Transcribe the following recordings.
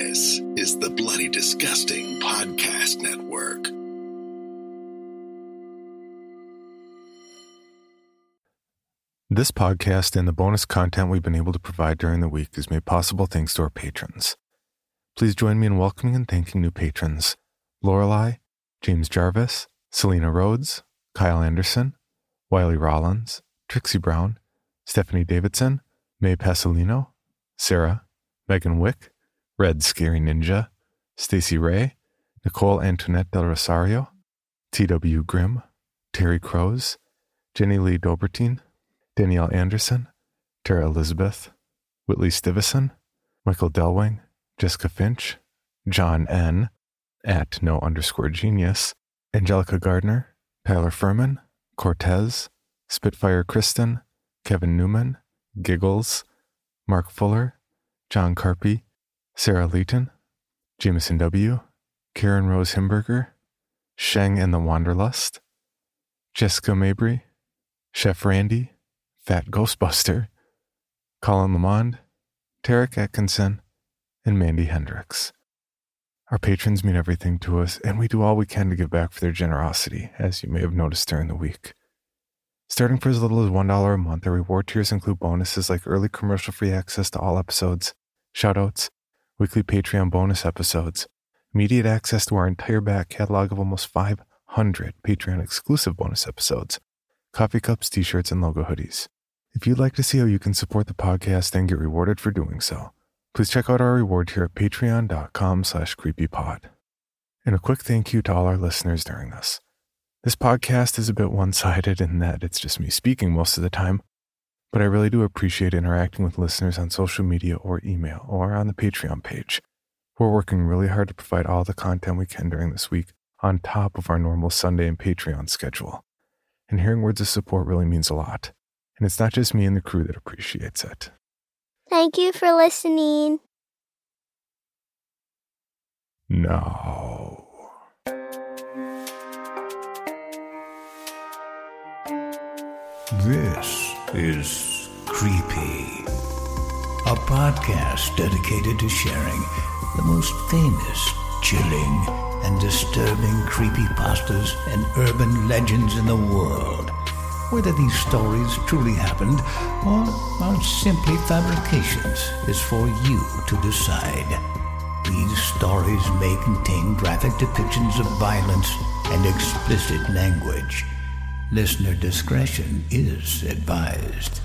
This is the Bloody Disgusting Podcast Network. This podcast and the bonus content we've been able to provide during the week is made possible thanks to our patrons. Please join me in welcoming and thanking new patrons: Lorelei, James Jarvis, Selena Rhodes, Kyle Anderson, Wiley Rollins, Trixie Brown, Stephanie Davidson, May Pasolino, Sarah, Megan Wick, Red Scary Ninja, Stacey Ray, Nicole Antoinette Del Rosario, T.W. Grimm, Terry Crows, Jenny Lee Dobertine, Danielle Anderson, Tara Elizabeth, Whitley Stivison, Michael Delwing, Jessica Finch, John N., @no_genius, Angelica Gardner, Tyler Furman, Cortez, Spitfire Kristen, Kevin Newman, Giggles, Mark Fuller, John Carpy, Sarah Leighton, Jameson W., Karen Rose Himberger, Sheng and the Wanderlust, Jessica Mabry, Chef Randy, Fat Ghostbuster, Colin Lamond, Tarek Atkinson, and Mandy Hendricks. Our patrons mean everything to us, and we do all we can to give back for their generosity, as you may have noticed during the week. Starting for as little as $1 a month, our reward tiers include bonuses like early commercial-free access to all episodes, shoutouts, weekly Patreon bonus episodes, immediate access to our entire back catalog of almost 500 Patreon-exclusive bonus episodes, coffee cups, t-shirts, and logo hoodies. If you'd like to see how you can support the podcast and get rewarded for doing so, please check out our reward tier at patreon.com/creepypod. And a quick thank you to all our listeners during this. This podcast is a bit one-sided in that it's just me speaking most of the time, but I really do appreciate interacting with listeners on social media or email or on the Patreon page. We're working really hard to provide all the content we can during this week on top of our normal Sunday and Patreon schedule. And hearing words of support really means a lot. And it's not just me and the crew that appreciates it. Thank you for listening. No. This is Creepy, a podcast dedicated to sharing the most famous, chilling, and disturbing creepypastas and urban legends in the world. Whether these stories truly happened or are simply fabrications is for you to decide. These stories may contain graphic depictions of violence and explicit language. Listener discretion is advised.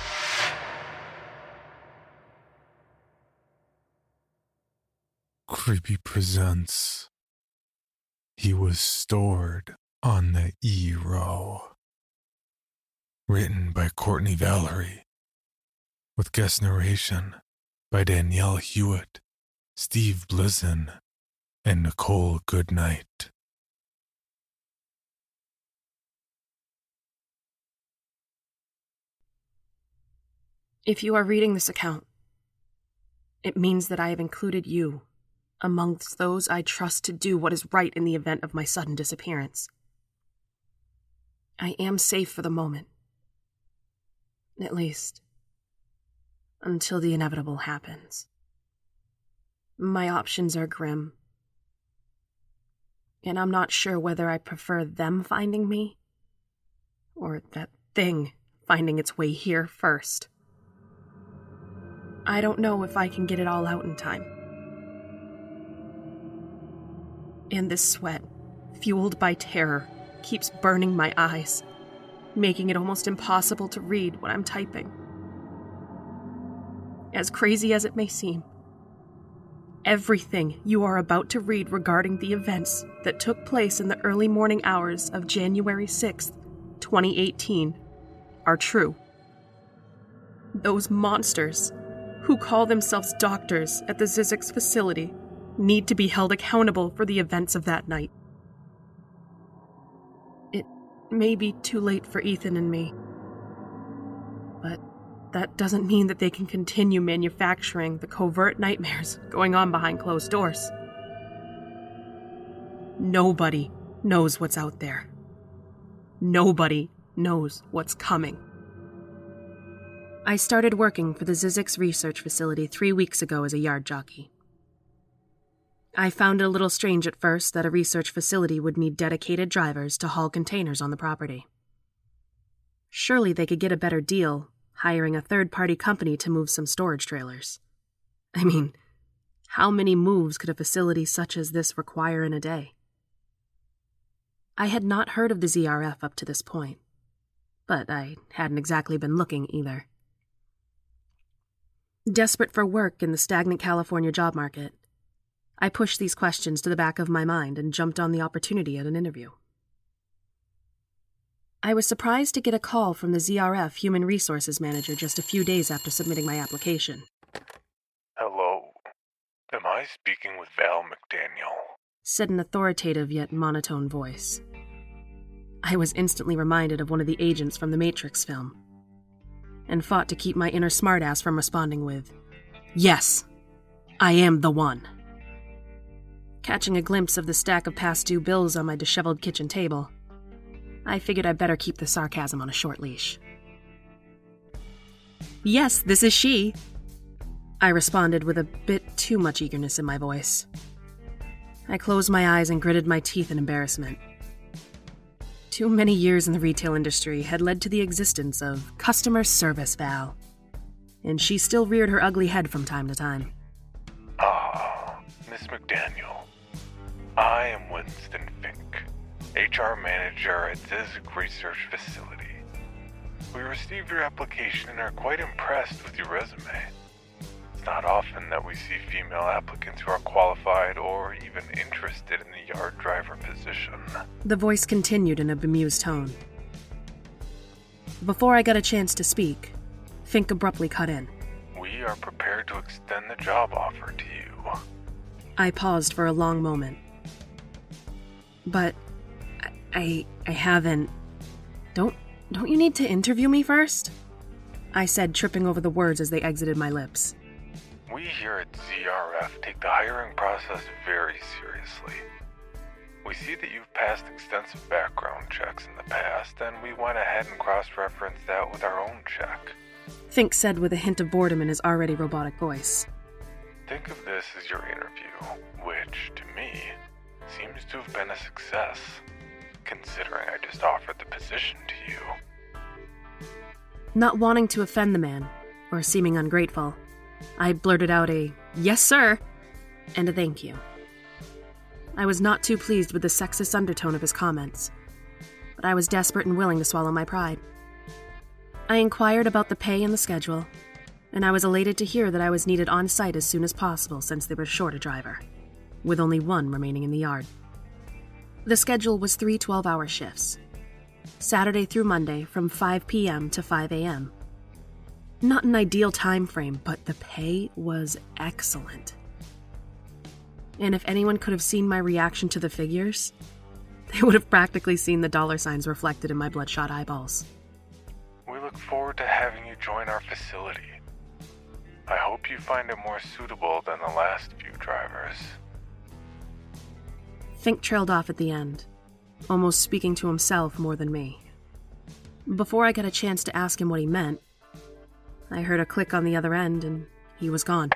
Creepy presents He Was Stored on the E-Row. Written by Courtney Valerie, with guest narration by Danielle Hewitt, Steve Blizzen, and Nicole Goodnight. If you are reading this account, it means that I have included you amongst those I trust to do what is right in the event of my sudden disappearance. I am safe for the moment. At least, until the inevitable happens. My options are grim, and I'm not sure whether I prefer them finding me, or that thing finding its way here first. I don't know if I can get it all out in time. And this sweat, fueled by terror, keeps burning my eyes, making it almost impossible to read what I'm typing. As crazy as it may seem, everything you are about to read regarding the events that took place in the early morning hours of January 6th, 2018, are true. Those monsters, who call themselves doctors at the Zizix facility, need to be held accountable for the events of that night. It may be too late for Ethan and me, but that doesn't mean that they can continue manufacturing the covert nightmares going on behind closed doors. Nobody knows what's out there. Nobody knows what's coming. I started working for the Zizix research facility 3 weeks ago as a yard jockey. I found it a little strange at first that a research facility would need dedicated drivers to haul containers on the property. Surely they could get a better deal hiring a third-party company to move some storage trailers. I mean, how many moves could a facility such as this require in a day? I had not heard of the ZRF up to this point, but I hadn't exactly been looking either. Desperate for work in the stagnant California job market, I pushed these questions to the back of my mind and jumped on the opportunity at an interview. I was surprised to get a call from the ZRF Human Resources Manager just a few days after submitting my application. Hello. Am I speaking with Val McDaniel? Said an authoritative yet monotone voice. I was instantly reminded of one of the agents from the Matrix film, and fought to keep my inner smartass from responding with, "Yes, I am the one." Catching a glimpse of the stack of past due bills on my disheveled kitchen table, I figured I'd better keep the sarcasm on a short leash. "Yes, this is she," I responded with a bit too much eagerness in my voice. I closed my eyes and gritted my teeth in embarrassment. Too many years in the retail industry had led to the existence of customer service Val, and she still reared her ugly head from time to time. Miss McDaniel. I am Winston Fink, HR Manager at Zizek Research Facility. We received your application and are quite impressed with your resume. It's not often that we see female applicants who are qualified or even interested in the yard driver position. The voice continued in a bemused tone. Before I got a chance to speak, Fink abruptly cut in. We are prepared to extend the job offer to you. I paused for a long moment. But I haven't... Don't you need to interview me first? I said, tripping over the words as they exited my lips. We here at ZRF take the hiring process very seriously. We see that you've passed extensive background checks in the past, and we went ahead and cross-referenced that with our own check. Fink said with a hint of boredom in his already robotic voice. Think of this as your interview, which, to me, seems to have been a success, considering I just offered the position to you. Not wanting to offend the man, or seeming ungrateful, I blurted out a, "Yes, sir," and a thank you. I was not too pleased with the sexist undertone of his comments, but I was desperate and willing to swallow my pride. I inquired about the pay and the schedule, and I was elated to hear that I was needed on site as soon as possible since they were short a driver, with only one remaining in the yard. The schedule was 3 12-hour shifts, Saturday through Monday from 5 p.m. to 5 a.m. Not an ideal time frame, but the pay was excellent. And if anyone could have seen my reaction to the figures, they would have practically seen the dollar signs reflected in my bloodshot eyeballs. We look forward to having you join our facility. I hope you find it more suitable than the last few drivers. Fink trailed off at the end, almost speaking to himself more than me. Before I got a chance to ask him what he meant, I heard a click on the other end and he was gone.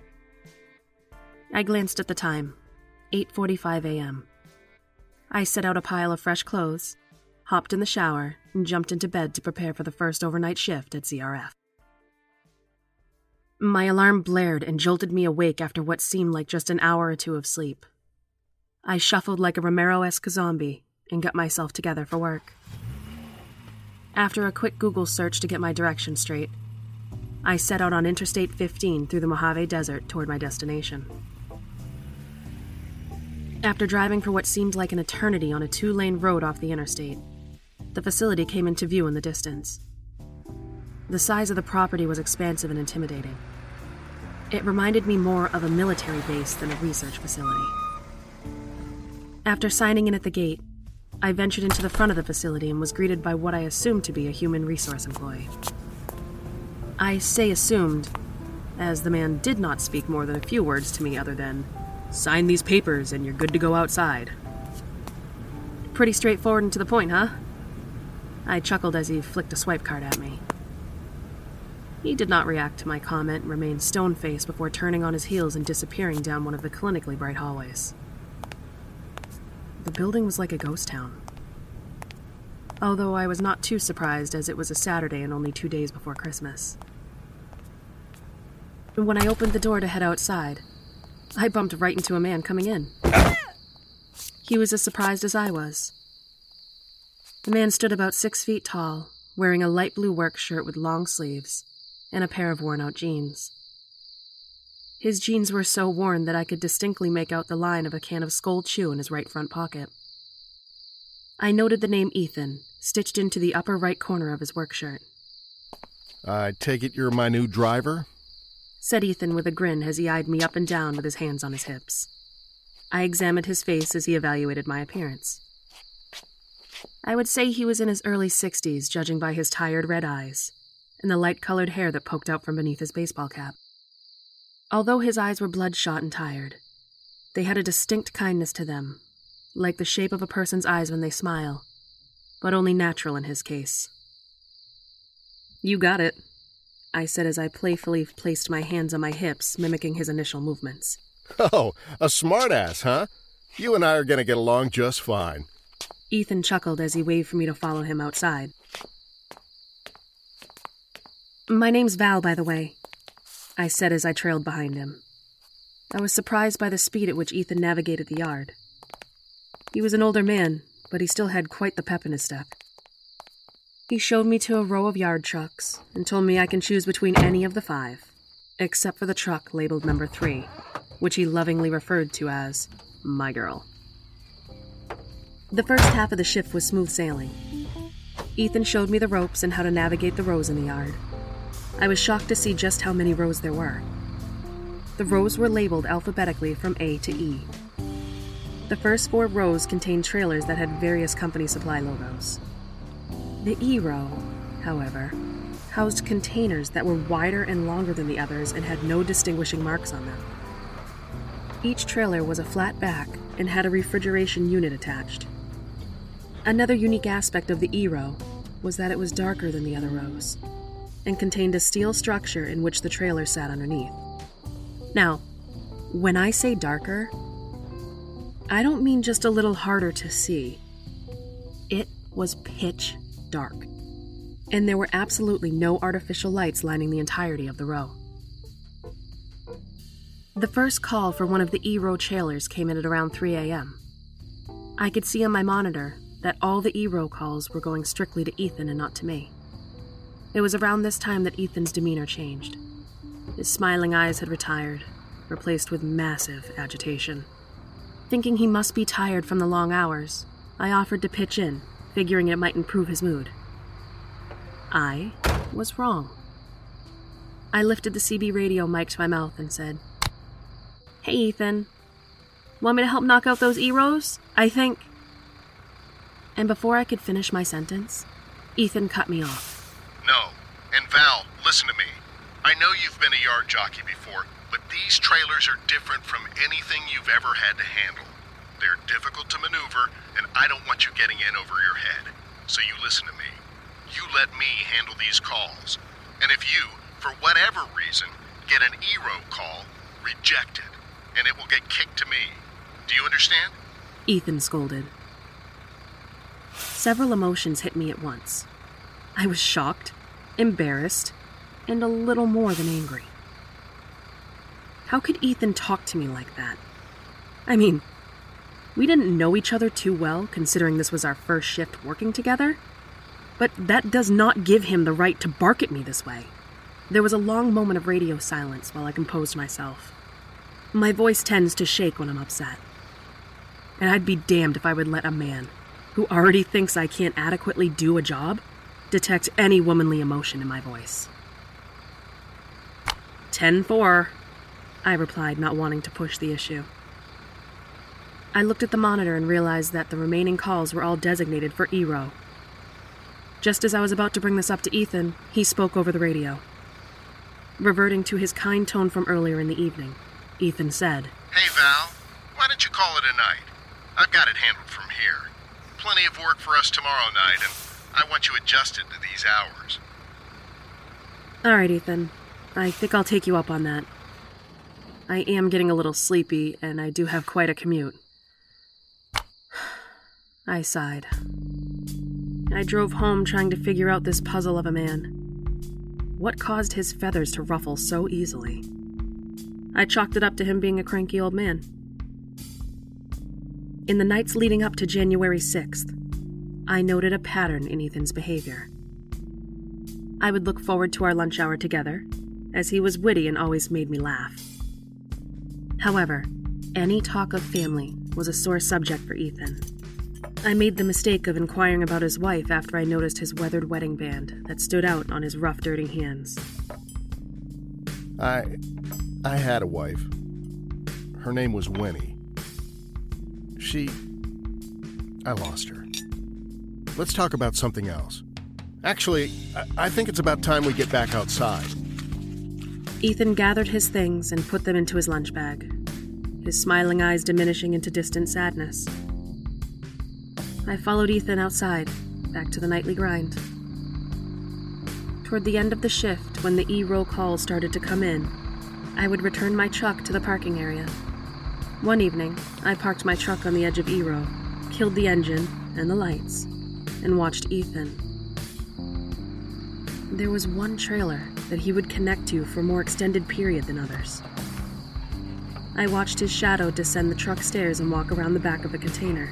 I glanced at the time, 8:45 a.m. I set out a pile of fresh clothes, hopped in the shower, and jumped into bed to prepare for the first overnight shift at ZRF. My alarm blared and jolted me awake after what seemed like just an hour or two of sleep. I shuffled like a Romero-esque zombie and got myself together for work. After a quick Google search to get my directions straight, I set out on Interstate 15 through the Mojave Desert toward my destination. After driving for what seemed like an eternity on a 2-lane road off the interstate, the facility came into view in the distance. The size of the property was expansive and intimidating. It reminded me more of a military base than a research facility. After signing in at the gate, I ventured into the front of the facility and was greeted by what I assumed to be a human resource employee. I say assumed, as the man did not speak more than a few words to me other than, "Sign these papers and you're good to go outside." Pretty straightforward and to the point, huh? I chuckled as he flicked a swipe card at me. He did not react to my comment and remained stone-faced before turning on his heels and disappearing down one of the clinically bright hallways. The building was like a ghost town. Although I was not too surprised, as it was a Saturday and only 2 days before Christmas. When I opened the door to head outside, I bumped right into a man coming in. He was as surprised as I was. The man stood about 6 feet tall, wearing a light blue work shirt with long sleeves and a pair of worn-out jeans. His jeans were so worn that I could distinctly make out the line of a can of Skoal Chew in his right front pocket. I noted the name Ethan, stitched into the upper right corner of his work shirt. I take it you're my new driver? Said Ethan with a grin as he eyed me up and down with his hands on his hips. I examined his face as he evaluated my appearance. I would say he was in his early 60s, judging by his tired red eyes and the light-colored hair that poked out from beneath his baseball cap. Although his eyes were bloodshot and tired, they had a distinct kindness to them, like the shape of a person's eyes when they smile, but only natural in his case. "You got it," I said as I playfully placed my hands on my hips, mimicking his initial movements. Oh, a smartass, huh? You and I are going to get along just fine. Ethan chuckled as he waved for me to follow him outside. "My name's Val, by the way," I said as I trailed behind him. I was surprised by the speed at which Ethan navigated the yard. He was an older man, but he still had quite the pep in his step. He showed me to a row of yard trucks and told me I can choose between any of the 5, except for the truck labeled number 3, which he lovingly referred to as my girl. The first half of the shift was smooth sailing. Ethan showed me the ropes and how to navigate the rows in the yard. I was shocked to see just how many rows there were. The rows were labeled alphabetically from A to E. The first 4 rows contained trailers that had various company supply logos. The E row, however, housed containers that were wider and longer than the others and had no distinguishing marks on them. Each trailer was a flat back and had a refrigeration unit attached. Another unique aspect of the E row was that it was darker than the other rows and contained a steel structure in which the trailer sat underneath. Now, when I say darker, I don't mean just a little harder to see. It was pitch dark, and there were absolutely no artificial lights lining the entirety of the row. The first call for one of the E-row trailers came in at around 3 a.m. I could see on my monitor that all the E-row calls were going strictly to Ethan and not to me. It was around this time that Ethan's demeanor changed. His smiling eyes had retired, replaced with massive agitation. Thinking he must be tired from the long hours, I offered to pitch in, figuring it might improve his mood. I was wrong. I lifted the CB radio mic to my mouth and said, "Hey, Ethan. Want me to help knock out those E-rows? I think..." And before I could finish my sentence, Ethan cut me off. "No. And Val, listen to me. I know you've been a yard jockey before, but these trailers are different from anything you've ever had to handle. They're difficult to maneuver, and I don't want you getting in over your head. So you listen to me. You let me handle these calls. And if you, for whatever reason, get an E-row call, reject it, and it will get kicked to me. Do you understand?" Ethan scolded. Several emotions hit me at once. I was shocked, embarrassed, and a little more than angry. How could Ethan talk to me like that? I mean, we didn't know each other too well, considering this was our first shift working together. But that does not give him the right to bark at me this way. There was a long moment of radio silence while I composed myself. My voice tends to shake when I'm upset. And I'd be damned if I would let a man, who already thinks I can't adequately do a job, detect any womanly emotion in my voice. 10-4, I replied, not wanting to push the issue. I looked at the monitor and realized that the remaining calls were all designated for E-row. Just as I was about to bring this up to Ethan, he spoke over the radio. Reverting to his kind tone from earlier in the evening, Ethan said, "Hey, Val, why don't you call it a night? I've got it handled from here. Plenty of work for us tomorrow night, and I want you adjusted to these hours." All right, Ethan. I think I'll take you up on that. I am getting a little sleepy, and I do have quite a commute. I sighed. I drove home trying to figure out this puzzle of a man. What caused his feathers to ruffle so easily? I chalked it up to him being a cranky old man. In the nights leading up to January 6th, I noted a pattern in Ethan's behavior. I would look forward to our lunch hour together, as he was witty and always made me laugh. However, any talk of family was a sore subject for Ethan. I made the mistake of inquiring about his wife after I noticed his weathered wedding band that stood out on his rough, dirty hands. I had a wife. Her name was Winnie. I lost her. Let's talk about something else. Actually, I think it's about time we get back outside. Ethan gathered his things and put them into his lunch bag, his smiling eyes diminishing into distant sadness. I followed Ethan outside, back to the nightly grind. Toward the end of the shift, when the E-roll calls started to come in, I would return my truck to the parking area. One evening, I parked my truck on the edge of E-row, killed the engine and the lights, and watched Ethan. There was one trailer that he would connect to for a more extended period than others. I watched his shadow descend the truck stairs and walk around the back of the container.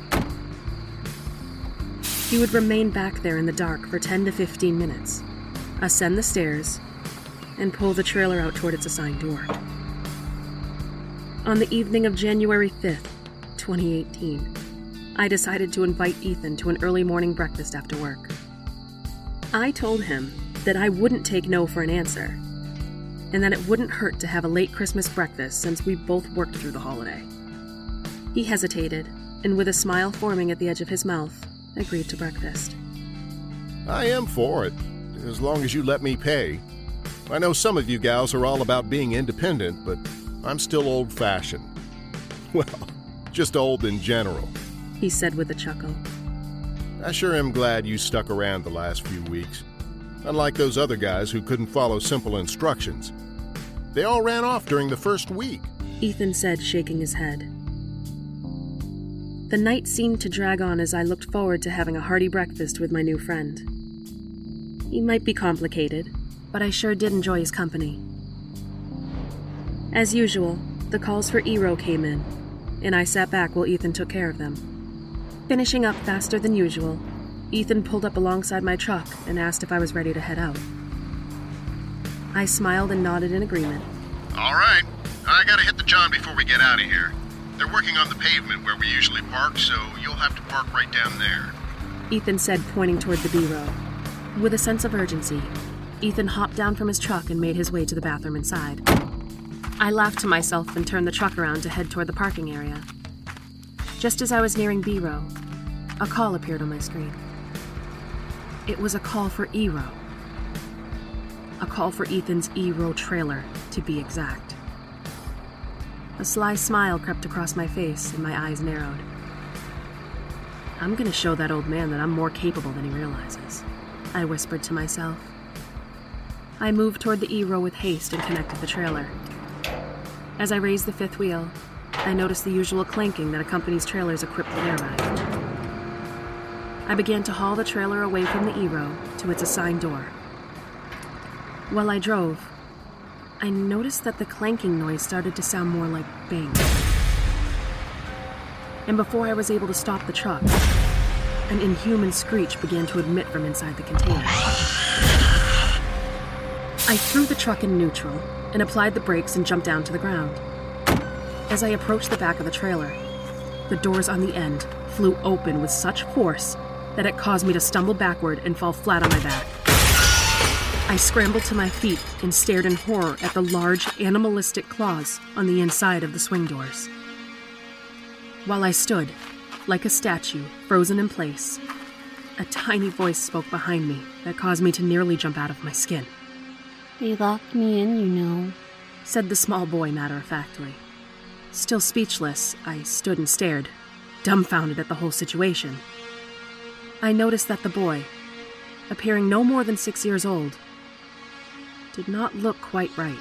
He would remain back there in the dark for 10 to 15 minutes, ascend the stairs, and pull the trailer out toward its assigned door. On the evening of January 5th, 2018, I decided to invite Ethan to an early morning breakfast after work. I told him that I wouldn't take no for an answer, and that it wouldn't hurt to have a late Christmas breakfast since we both worked through the holiday. He hesitated, and with a smile forming at the edge of his mouth, agreed to breakfast. I am for it, as long as you let me pay. I know some of you gals are all about being independent, but I'm still old-fashioned. Well, just old in general, he said with a chuckle. I sure am glad you stuck around the last few weeks. Unlike those other guys who couldn't follow simple instructions. They all ran off during the first week, Ethan said, shaking his head. The night seemed to drag on as I looked forward to having a hearty breakfast with my new friend. He might be complicated, but I sure did enjoy his company. As usual, the calls for E-row came in, and I sat back while Ethan took care of them. Finishing up faster than usual, Ethan pulled up alongside my truck and asked if I was ready to head out. I smiled and nodded in agreement. All right. I gotta hit the John before we get out of here. They're working on the pavement where we usually park, so you'll have to park right down there. Ethan said, pointing toward the B-row. With a sense of urgency, Ethan hopped down from his truck and made his way to the bathroom inside. I laughed to myself and turned the truck around to head toward the parking area. Just as I was nearing B-row, a call appeared on my screen. It was a call for E-row. A call for Ethan's E-row trailer, to be exact. A sly smile crept across my face and my eyes narrowed. I'm gonna show that old man that I'm more capable than he realizes, I whispered to myself. I moved toward the E-row with haste and connected the trailer. As I raised the fifth wheel, I noticed the usual clanking that accompanies trailers equipped with air ride. I began to haul the trailer away from the E-row to its assigned door. While I drove, I noticed that the clanking noise started to sound more like bang. And before I was able to stop the truck, an inhuman screech began to emit from inside the container. I threw the truck in neutral and applied the brakes and jumped down to the ground. As I approached the back of the trailer, the doors on the end flew open with such force that it caused me to stumble backward and fall flat on my back. I scrambled to my feet and stared in horror at the large, animalistic claws on the inside of the swing doors. While I stood, like a statue, frozen in place, a tiny voice spoke behind me that caused me to nearly jump out of my skin. They locked me in, you know, said the small boy matter-of-factly. Still speechless, I stood and stared, dumbfounded at the whole situation. I noticed that the boy, appearing no more than 6 years old, did not look quite right.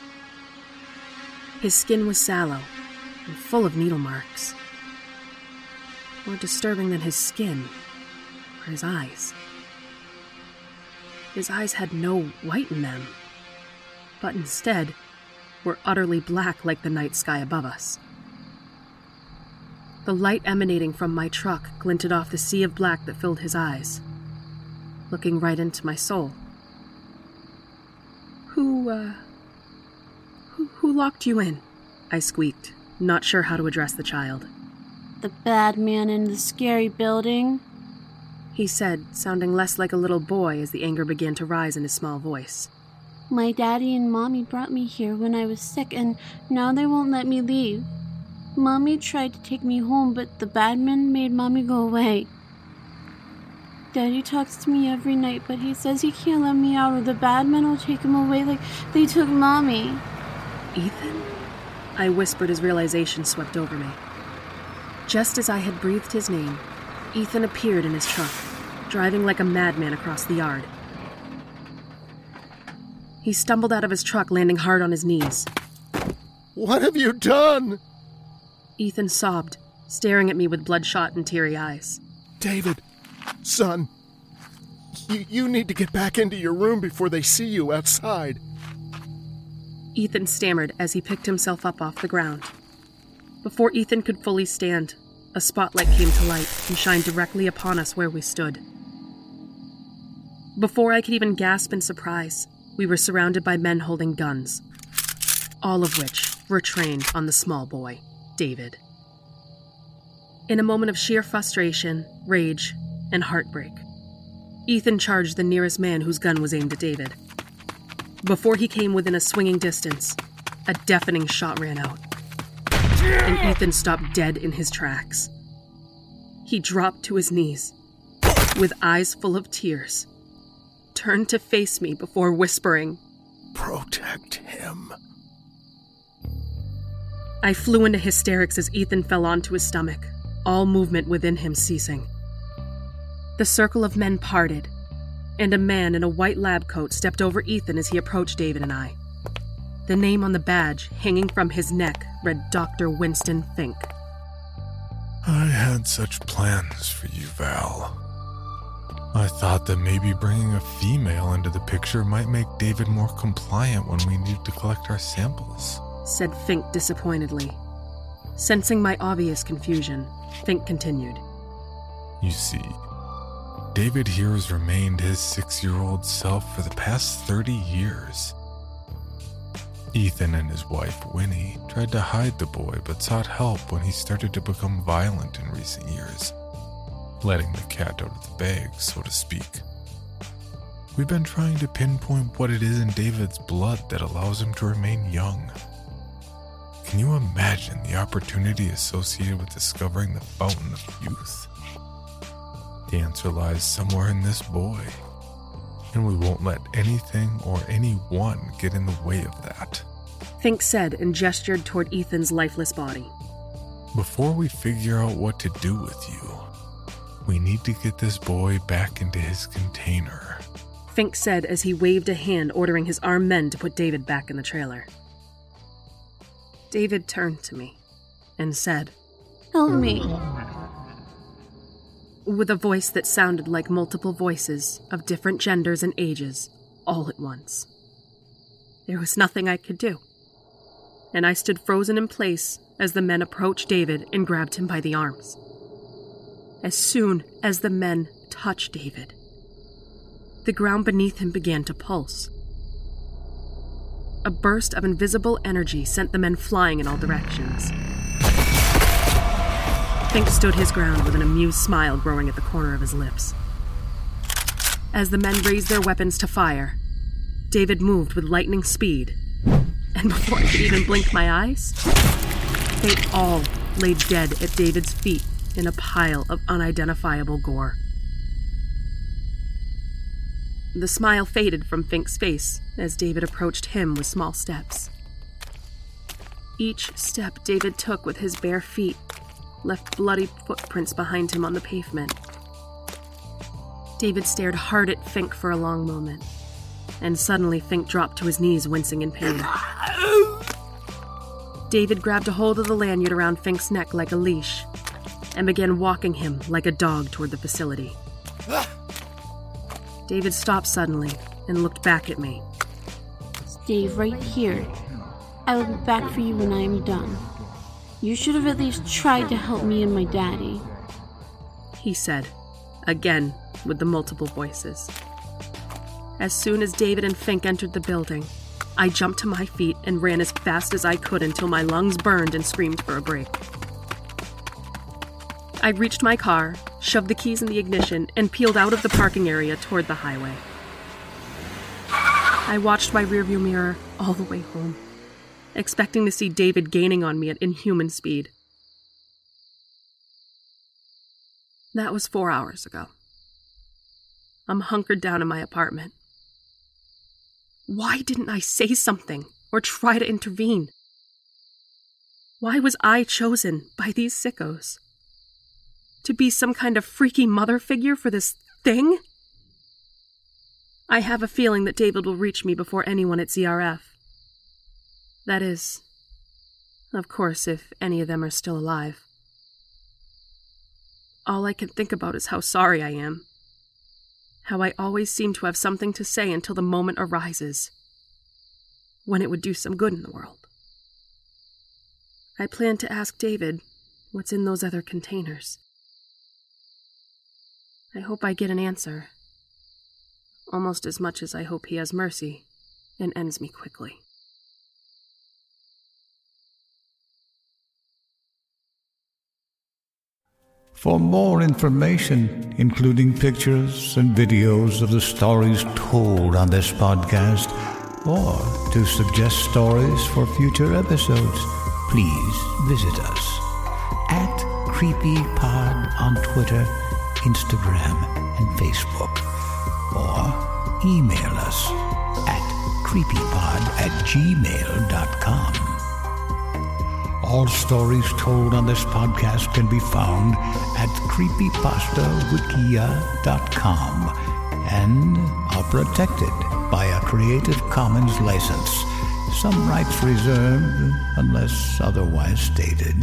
His skin was sallow and full of needle marks. More disturbing than his skin were his eyes. His eyes had no white in them, but instead were utterly black like the night sky above us. The light emanating from my truck glinted off the sea of black that filled his eyes, looking right into my soul. Who locked you in? I squeaked, not sure how to address the child. The bad man in the scary building, He said, sounding less like a little boy as the anger began to rise in his small voice. My daddy and mommy brought me here when I was sick, and now they won't let me leave. Mommy tried to take me home, but the bad man made Mommy go away. Daddy talks to me every night, but he says he can't let me out or the bad men will take him away like they took Mommy. Ethan? I whispered as realization swept over me. Just as I had breathed his name, Ethan appeared in his truck, driving like a madman across the yard. He stumbled out of his truck, landing hard on his knees. What have you done? Ethan sobbed, staring at me with bloodshot and teary eyes. David, son, you need to get back into your room before they see you outside. Ethan stammered as he picked himself up off the ground. Before Ethan could fully stand, a spotlight came to light and shined directly upon us where we stood. Before I could even gasp in surprise, we were surrounded by men holding guns, all of which were trained on the small boy, David. In a moment of sheer frustration, rage, and heartbreak, Ethan charged the nearest man whose gun was aimed at David. Before he came within a swinging distance, a deafening shot rang out, and Ethan stopped dead in his tracks. He dropped to his knees, with eyes full of tears, turned to face me before whispering, Protect him. I flew into hysterics as Ethan fell onto his stomach, all movement within him ceasing. The circle of men parted, and a man in a white lab coat stepped over Ethan as he approached David and I. The name on the badge hanging from his neck read Dr. Winston Fink. I had such plans for you, Val. I thought that maybe bringing a female into the picture might make David more compliant when we needed to collect our samples, said Fink disappointedly. Sensing my obvious confusion, Fink continued. You see, David here has remained his 6-year-old self for the past 30 years. Ethan and his wife, Winnie, tried to hide the boy but sought help when he started to become violent in recent years, letting the cat out of the bag, so to speak. We've been trying to pinpoint what it is in David's blood that allows him to remain young. Can you imagine the opportunity associated with discovering the fountain of youth? The answer lies somewhere in this boy, and we won't let anything or anyone get in the way of that. Fink said and gestured toward Ethan's lifeless body. Before we figure out what to do with you, we need to get this boy back into his container, Fink said as he waved a hand ordering his armed men to put David back in the trailer. David turned to me and said, Help me. With a voice that sounded like multiple voices of different genders and ages, all at once. There was nothing I could do, and I stood frozen in place as the men approached David and grabbed him by the arms. As soon as the men touched David, the ground beneath him began to pulse. A burst of invisible energy sent the men flying in all directions. Fink stood his ground with an amused smile growing at the corner of his lips. As the men raised their weapons to fire, David moved with lightning speed, and before I could even blink my eyes, they all lay dead at David's feet in a pile of unidentifiable gore. The smile faded from Fink's face as David approached him with small steps. Each step David took with his bare feet left bloody footprints behind him on the pavement. David stared hard at Fink for a long moment, and suddenly Fink dropped to his knees, wincing in pain. David grabbed a hold of the lanyard around Fink's neck like a leash and began walking him like a dog toward the facility. David stopped suddenly and looked back at me. Stay right here. I will be back for you when I am done. You should have at least tried to help me and my daddy, he said, again with the multiple voices. As soon as David and Fink entered the building, I jumped to my feet and ran as fast as I could until my lungs burned and screamed for a break. I reached my car, shoved the keys in the ignition, and peeled out of the parking area toward the highway. I watched my rearview mirror all the way home, expecting to see David gaining on me at inhuman speed. That was 4 hours ago. I'm hunkered down in my apartment. Why didn't I say something or try to intervene? Why was I chosen by these sickos? To be some kind of freaky mother figure for this thing? I have a feeling that David will reach me before anyone at ZRF. That is, of course, if any of them are still alive. All I can think about is how sorry I am. How I always seem to have something to say until the moment arises, when it would do some good in the world. I plan to ask David what's in those other containers. I hope I get an answer, almost as much as I hope he has mercy and ends me quickly. For more information, including pictures and videos of the stories told on this podcast, or to suggest stories for future episodes, please visit us at CreepyPod on Twitter, Instagram, and Facebook, or email us at creepypod@gmail.com. All stories told on this podcast can be found at creepypastawikia.com and are protected by a Creative Commons license. Some rights reserved unless otherwise stated.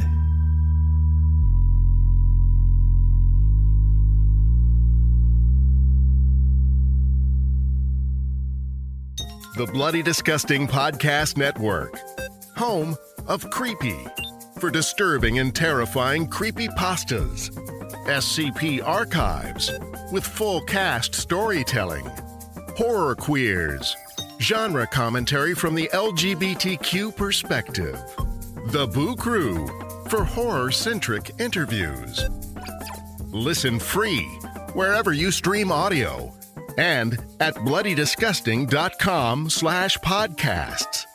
The Bloody Disgusting Podcast Network, home of Creepy, for disturbing and terrifying creepypastas. SCP Archives, with full cast storytelling. Horror Queers, genre commentary from the LGBTQ perspective. The Boo Crew, for horror-centric interviews. Listen free wherever you stream audio and at bloodydisgusting.com/podcasts.